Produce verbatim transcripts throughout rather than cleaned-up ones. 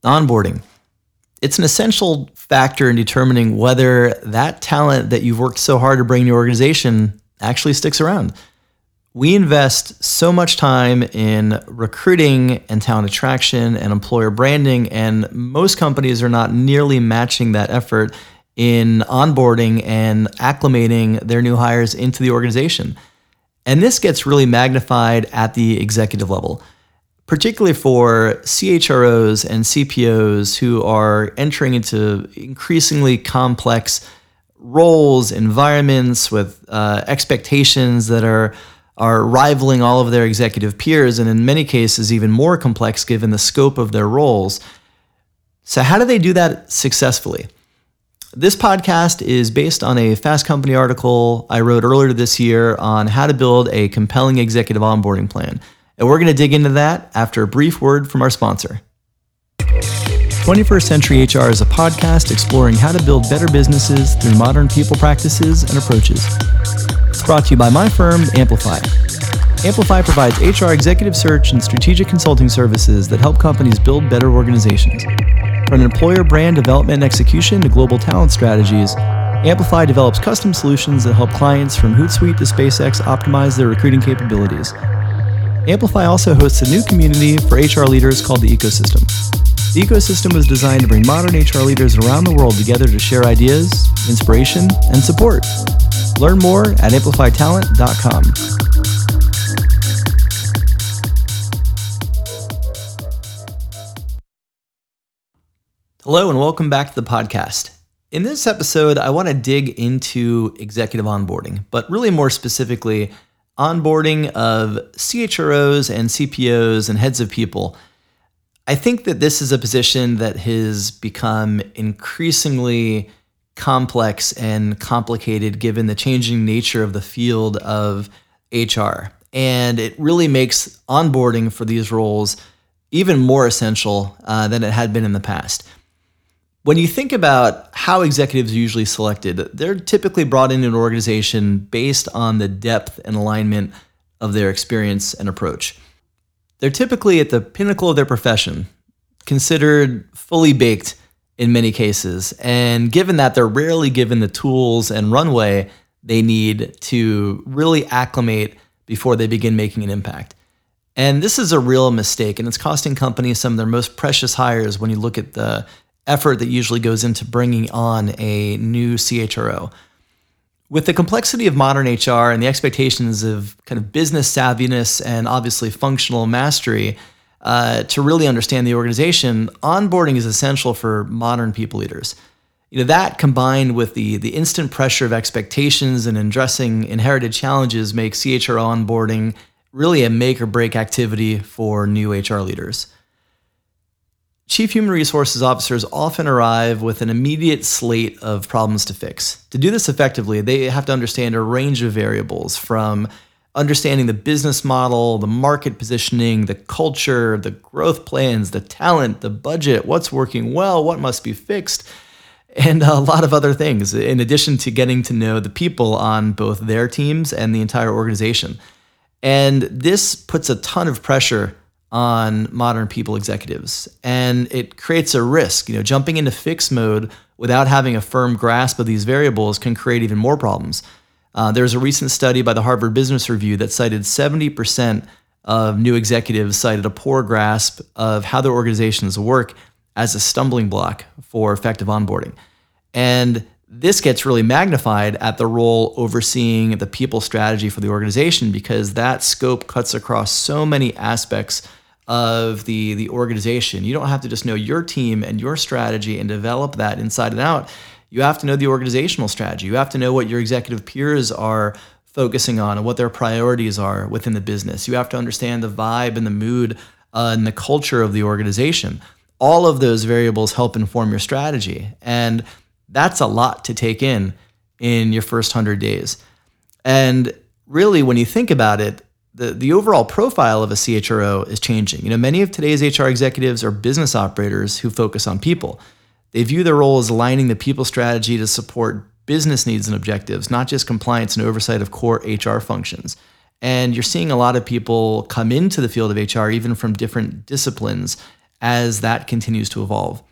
Onboarding. It's an essential factor in determining whether that talent that you've worked so hard to bring to your organization actually sticks around. We invest so much time in recruiting and talent attraction and employer branding, and most companies are not nearly matching that effort in onboarding and acclimating their new hires into the organization. And this gets really magnified at the executive level, particularly for C H R Os and C P Os who are entering into increasingly complex roles, environments with uh, expectations that are are rivaling all of their executive peers, and in many cases even more complex given the scope of their roles. So how do they do that successfully? This podcast is based on a Fast Company article I wrote earlier this year on how to build a compelling executive onboarding plan. And we're going to dig into that after a brief word from our sponsor. twenty-first Century H R is a podcast exploring how to build better businesses through modern people practices and approaches. It's brought to you by my firm, Amplify. Amplify provides H R executive search and strategic consulting services that help companies build better organizations. From employer brand development and execution to global talent strategies, Amplify develops custom solutions that help clients from Hootsuite to SpaceX optimize their recruiting capabilities. Amplify also hosts a new community for H R leaders called the Ecosystem. The Ecosystem was designed to bring modern H R leaders around the world together to share ideas, inspiration, and support. Learn more at amplify talent dot com. Hello and welcome back to the podcast. In this episode, I want to dig into executive onboarding, but really more specifically, onboarding of C H R Os and C P Os and heads of people. I think that this is a position that has become increasingly complex and complicated given the changing nature of the field of H R. And it really makes onboarding for these roles even more essential uh, than it had been in the past. When you think about how executives are usually selected, they're typically brought into an organization based on the depth and alignment of their experience and approach. They're typically at the pinnacle of their profession, considered fully baked in many cases. And given that, they're rarely given the tools and runway they need to really acclimate before they begin making an impact. And this is a real mistake, and it's costing companies some of their most precious hires when you look at the effort that usually goes into bringing on a new C H R O. With the complexity of modern H R and the expectations of kind of business savviness and obviously functional mastery, uh, to really understand the organization, onboarding is essential for modern people leaders. You know, that combined with the, the instant pressure of expectations and addressing inherited challenges makes C H R O onboarding really a make or break activity for new H R leaders. Chief Human Resources Officers often arrive with an immediate slate of problems to fix. To do this effectively, they have to understand a range of variables, from understanding the business model, the market positioning, the culture, the growth plans, the talent, the budget, what's working well, what must be fixed, and a lot of other things, in addition to getting to know the people on both their teams and the entire organization. And this puts a ton of pressure on modern people executives, and it creates a risk. You know, jumping into fix mode without having a firm grasp of these variables can create even more problems. Uh, there's a recent study by the Harvard Business Review that cited seventy percent of new executives cited a poor grasp of how their organizations work as a stumbling block for effective onboarding. And this gets really magnified at the role overseeing the people strategy for the organization, because that scope cuts across so many aspects of the, the organization. You don't have to just know your team and your strategy and develop that inside and out. You have to know the organizational strategy. You have to know what your executive peers are focusing on and what their priorities are within the business. You have to understand the vibe and the mood uh, and the culture of the organization. All of those variables help inform your strategy. And that's a lot to take in in your first one hundred days. And really, when you think about it, the, the overall profile of a C H R O is changing. You know, many of today's H R executives are business operators who focus on people. They view their role as aligning the people strategy to support business needs and objectives, not just compliance and oversight of core H R functions. And you're seeing a lot of people come into the field of H R, even from different disciplines, as that continues to evolve.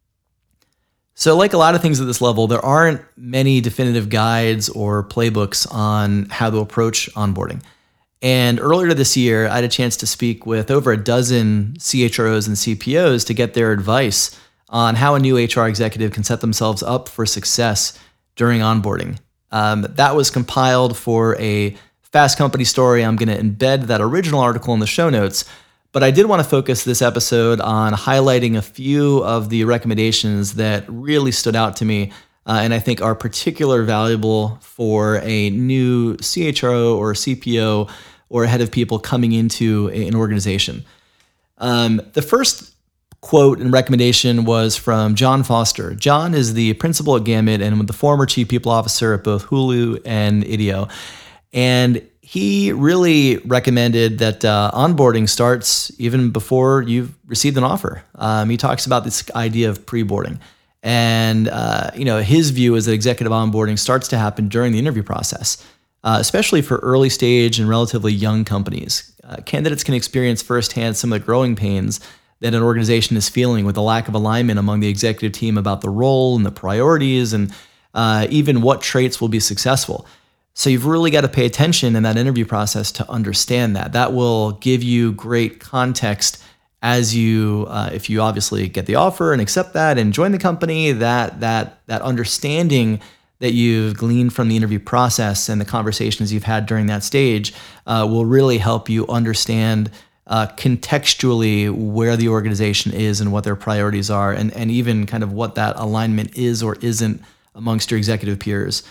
So like a lot of things at this level, there aren't many definitive guides or playbooks on how to approach onboarding. And earlier this year, I had a chance to speak with over a dozen C H R Os and C P Os to get their advice on how a new H R executive can set themselves up for success during onboarding. Um, that was compiled for a Fast Company story. I'm going to embed that original article in the show notes. But I did want to focus this episode on highlighting a few of the recommendations that really stood out to me uh, and I think are particularly valuable for a new C H R O or C P O or a head of people coming into an organization. Um, the first quote and recommendation was from John Foster. John is the principal at Gamut and the former chief people officer at both Hulu and Ideo. And he really recommended that uh, onboarding starts even before you've received an offer. Um, he talks about this idea of pre-boarding. And uh, you know, his view is that executive onboarding starts to happen during the interview process, uh, especially for early stage and relatively young companies. Uh, candidates can experience firsthand some of the growing pains that an organization is feeling with the lack of alignment among the executive team about the role and the priorities and uh, even what traits will be successful. So you've really got to pay attention in that interview process to understand that. That will give you great context as you, uh, if you obviously get the offer and accept that and join the company, that that that understanding that you've gleaned from the interview process and the conversations you've had during that stage uh, will really help you understand uh, contextually where the organization is and what their priorities are, and, and even kind of what that alignment is or isn't amongst your executive peers.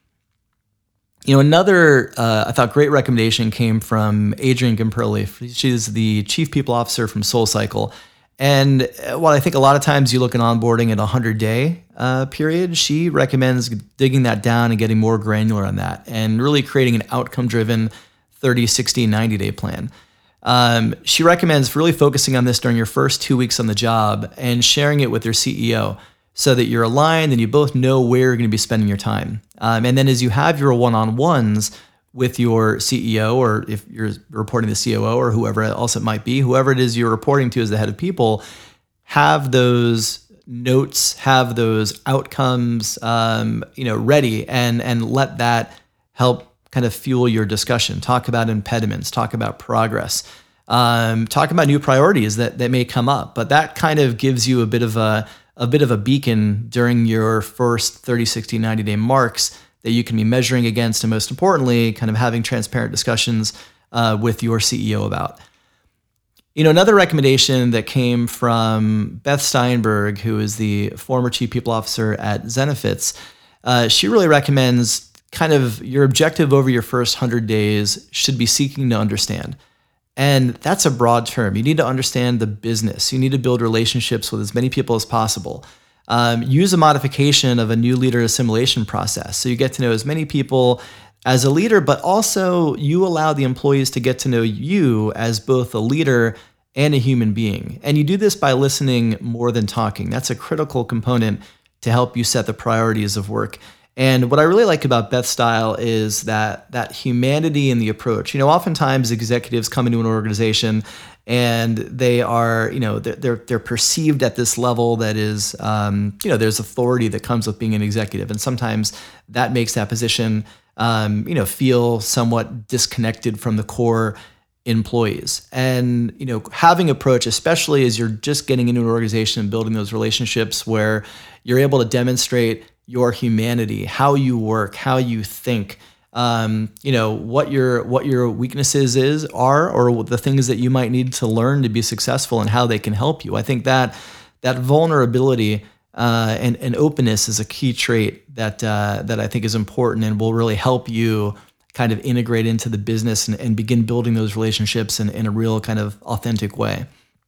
You know, another, uh, I thought, great recommendation came from Adrienne Gimperli. She's the chief people officer from SoulCycle. And while I think a lot of times you look at onboarding at a hundred-day uh, period, she recommends digging that down and getting more granular on that and really creating an outcome-driven thirty, sixty, ninety-day plan. Um, she recommends really focusing on this during your first two weeks on the job and sharing it with your C E O, so that you're aligned and you both know where you're going to be spending your time. Um, and then as you have your one-on-ones with your C E O, or if you're reporting to the C O O or whoever else it might be, whoever it is you're reporting to as the head of people, have those notes, have those outcomes, um, you know, ready, and and let that help kind of fuel your discussion. Talk about impediments, talk about progress, um, talk about new priorities that that may come up. But that kind of gives you a bit of a a bit of a beacon during your first thirty, sixty, ninety day marks that you can be measuring against, and most importantly, kind of having transparent discussions uh, with your C E O about. You know, another recommendation that came from Beth Steinberg, who is the former chief people officer at Zenefits, uh, she really recommends kind of your objective over your first one hundred days should be seeking to understand. And that's a broad term. You need to understand the business. You need to build relationships with as many people as possible. Um, use a modification of a new leader assimilation process. So you get to know as many people as a leader, but also you allow the employees to get to know you as both a leader and a human being. And you do this by listening more than talking. That's a critical component to help you set the priorities of work. And what I really like about Beth's style is that that humanity in the approach. You know, oftentimes executives come into an organization and they are, you know, they're they're perceived at this level that is, um, you know, there's authority that comes with being an executive, and sometimes that makes that position, um, you know, feel somewhat disconnected from the core employees. And you know, having approach, especially as you're just getting into an organization and building those relationships, where you're able to demonstrate your humanity, how you work, how you think, um, you know, what your what your weaknesses is are, or the things that you might need to learn to be successful, and how they can help you. I think that that vulnerability uh, and and openness is a key trait that uh, that I think is important and will really help you kind of integrate into the business and, and begin building those relationships in, in a real kind of authentic way.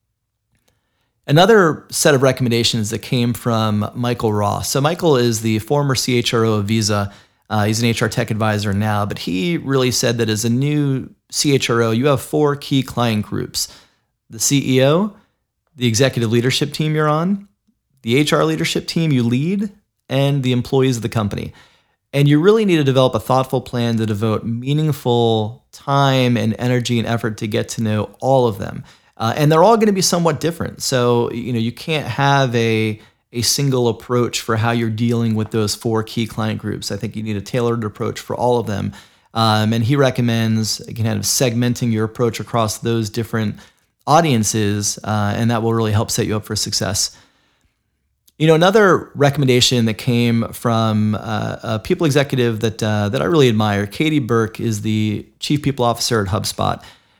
Another set of recommendations that came from Michael Ross. So Michael is the former C H R O of Visa. Uh, he's an H R tech advisor now, but he really said that as a new C H R O, you have four key client groups: the C E O, the executive leadership team you're on, the H R leadership team you lead, and the employees of the company. And you really need to develop a thoughtful plan to devote meaningful time and energy and effort to get to know all of them. Uh, and they're all going to be somewhat different. So, you know, you can't have a a single approach for how you're dealing with those four key client groups. I think you need a tailored approach for all of them. Um, and he recommends kind of segmenting your approach across those different audiences, uh, and that will really help set you up for success. You know, another recommendation that came from uh, a people executive that uh, that I really admire, Katie Burke, is the Chief People Officer at HubSpot.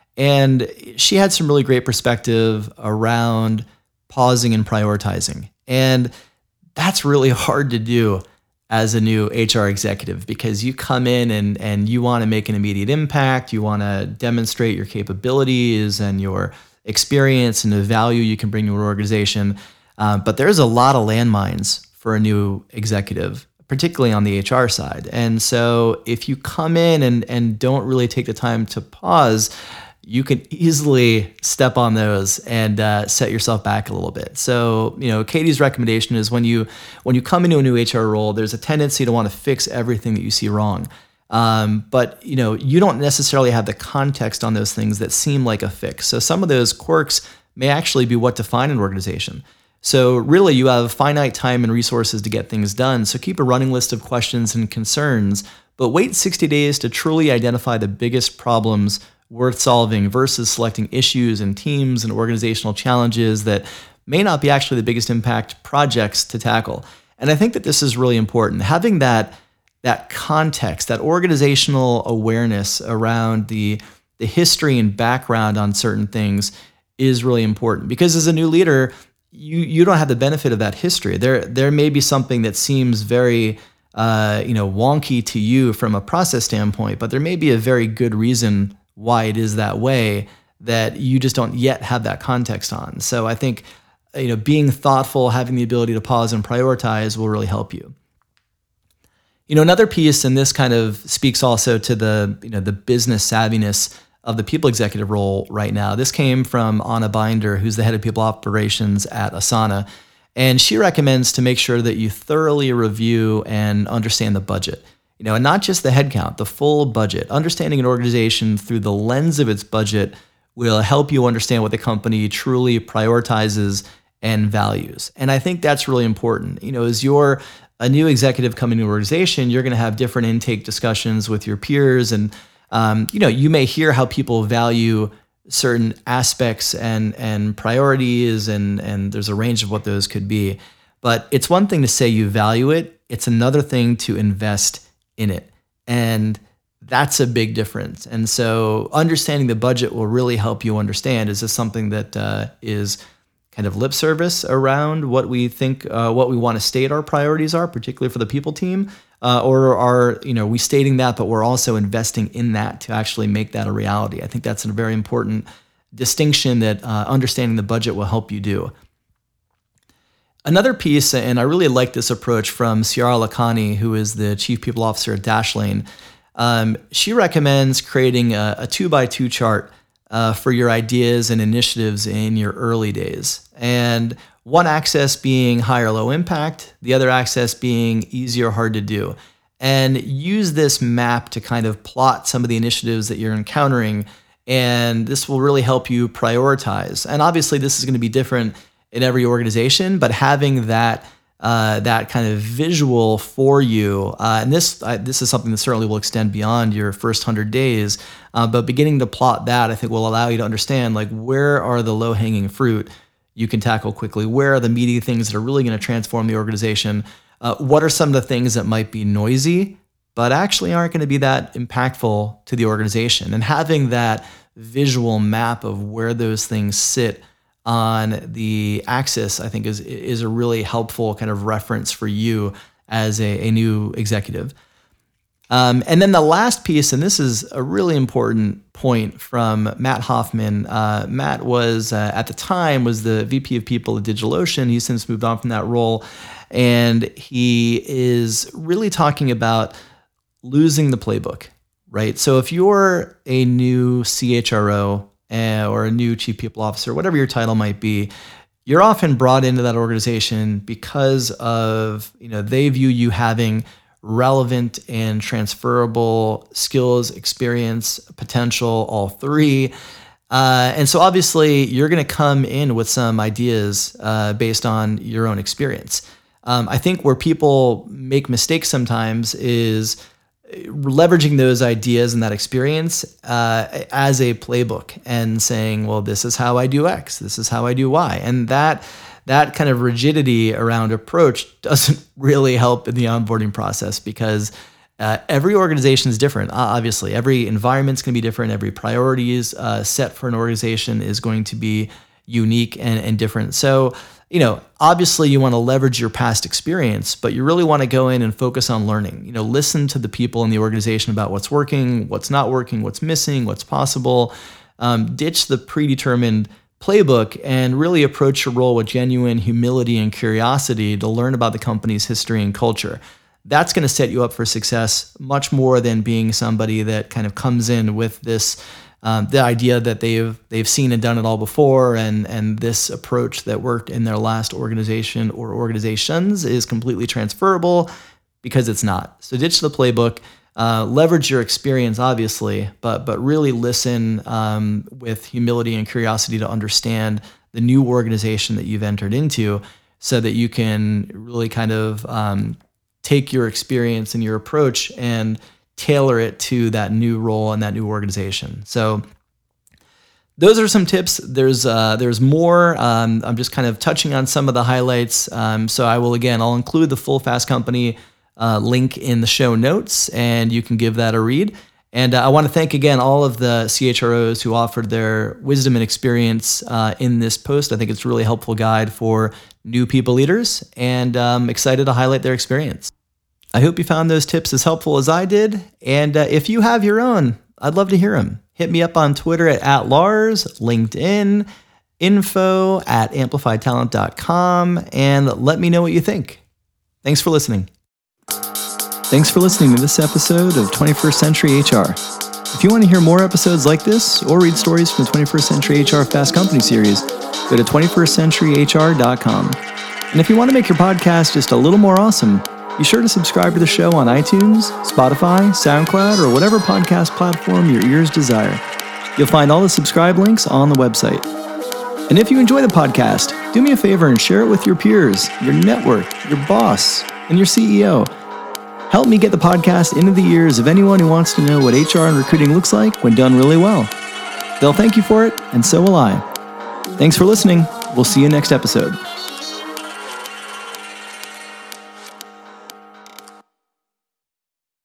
And she had some really great perspective around pausing and prioritizing. And that's really hard to do as a new H R executive, because you come in and, and you want to make an immediate impact. You want to demonstrate your capabilities and your experience and the value you can bring to an organization. Um, but there's a lot of landmines for a new executive, particularly on the H R side. And so if you come in and, and don't really take the time to pause, you can easily step on those and uh, set yourself back a little bit. So, you know, Katie's recommendation is when you when you come into a new H R role, there's a tendency to want to fix everything that you see wrong. Um, but, you know, you don't necessarily have the context on those things that seem like a fix. So some of those quirks may actually be what define an organization. So really, you have finite time and resources to get things done. So keep a running list of questions and concerns, but wait sixty days to truly identify the biggest problems worth solving versus selecting issues and teams and organizational challenges that may not be actually the biggest impact projects to tackle. And I think that this is really important. Having that that context, that organizational awareness around the, the history and background on certain things is really important, because as a new leader, you you don't have the benefit of that history. There there may be something that seems very uh, you know wonky to you from a process standpoint, but there may be a very good reason why it is that way that you just don't yet have that context on. So I think, you know, being thoughtful, having the ability to pause and prioritize will really help you. You know, another piece, and this kind of speaks also to the, you know, the business savviness of the people executive role right now. This came from Anna Binder, who's the head of people operations at Asana. And she recommends to make sure that you thoroughly review and understand the budget. You know, and not just the headcount, the full budget. Understanding an organization through the lens of its budget will help you understand what the company truly prioritizes and values. And I think that's really important. You know, as you're a new executive coming to an organization, you're going to have different intake discussions with your peers. And, um, you know, you may hear how people value certain aspects and, and priorities, and, and there's a range of what those could be. But it's one thing to say you value it. It's another thing to invest in it. And that's a big difference. And so understanding the budget will really help you understand, is this something that uh, is kind of lip service around what we think, uh, what we want to state our priorities are, particularly for the people team, uh, or are, you know, we stating that, but we're also investing in that to actually make that a reality. I think that's a very important distinction that uh, understanding the budget will help you do. Another piece, and I really like this approach from Ciara Lakhani, who is the Chief People Officer at Dashlane. Um, she recommends creating a, a two by two chart uh, for your ideas and initiatives in your early days. And one axis being high or low impact, the other axis being easy or hard to do. And use this map to kind of plot some of the initiatives that you're encountering, and this will really help you prioritize. And obviously this is going to be different in every organization, but having that uh, that kind of visual for you, uh, and this uh, this is something that certainly will extend beyond your first hundred days. Uh, but beginning to plot that, I think, will allow you to understand, like, where are the low hanging fruit you can tackle quickly? Where are the meaty things that are really going to transform the organization? Uh, what are some of the things that might be noisy, but actually aren't going to be that impactful to the organization? And having that visual map of where those things sit on the axis, I think, is is a really helpful kind of reference for you as a, a new executive. Um, and then the last piece, and this is a really important point from Matt Hoffman. Uh, Matt was, uh, at the time, was the V P of People at DigitalOcean. He's since moved on from that role. And he is really talking about losing the playbook, right? So if you're a new C H R O, Uh, or a new chief people officer, whatever your title might be, you're often brought into that organization because of, you know, they view you having relevant and transferable skills, experience, potential, all three. Uh, and so obviously you're going to come in with some ideas uh, based on your own experience. Um, I think where people make mistakes sometimes is leveraging those ideas and that experience uh, as a playbook and saying, well, this is how I do X, this is how I do Y. And that that kind of rigidity around approach doesn't really help in the onboarding process, because uh, every organization is different. Uh, obviously, every environment's going to be different. Every priorities uh, set for an organization is going to be unique and, and different. So, you know, obviously you want to leverage your past experience, but you really want to go in and focus on learning. You know, listen to the people in the organization about what's working, what's not working, what's missing, what's possible. Um, ditch the predetermined playbook and really approach your role with genuine humility and curiosity to learn about the company's history and culture. That's going to set you up for success much more than being somebody that kind of comes in with this Um, the idea that they've they've seen and done it all before, and and this approach that worked in their last organization or organizations is completely transferable, because it's not. So ditch the playbook, uh, leverage your experience, obviously, but but really listen um, with humility and curiosity to understand the new organization that you've entered into, so that you can really kind of um, take your experience and your approach and tailor it to that new role and that new organization. So those are some tips. There's uh, there's more. Um, I'm just kind of touching on some of the highlights. Um, so I will, again, I'll include the full Fast Company uh, link in the show notes, and you can give that a read. And uh, I want to thank, again, all of the C H R Os who offered their wisdom and experience uh, in this post. I think it's a really helpful guide for new people leaders, and I'm excited to highlight their experience. I hope you found those tips as helpful as I did. And uh, if you have your own, I'd love to hear them. Hit me up on Twitter at, at Lars, LinkedIn, info at amplified talent dot com, and let me know what you think. Thanks for listening. Thanks for listening to this episode of twenty-first Century H R. If you want to hear more episodes like this or read stories from the twenty-first Century H R Fast Company series, go to twenty-first century h r dot com. And if you want to make your podcast just a little more awesome, be sure to subscribe to the show on iTunes, Spotify, SoundCloud, or whatever podcast platform your ears desire. You'll find all the subscribe links on the website. And if you enjoy the podcast, do me a favor and share it with your peers, your network, your boss, and your C E O. Help me get the podcast into the ears of anyone who wants to know what H R and recruiting looks like when done really well. They'll thank you for it, and so will I. Thanks for listening. We'll see you next episode.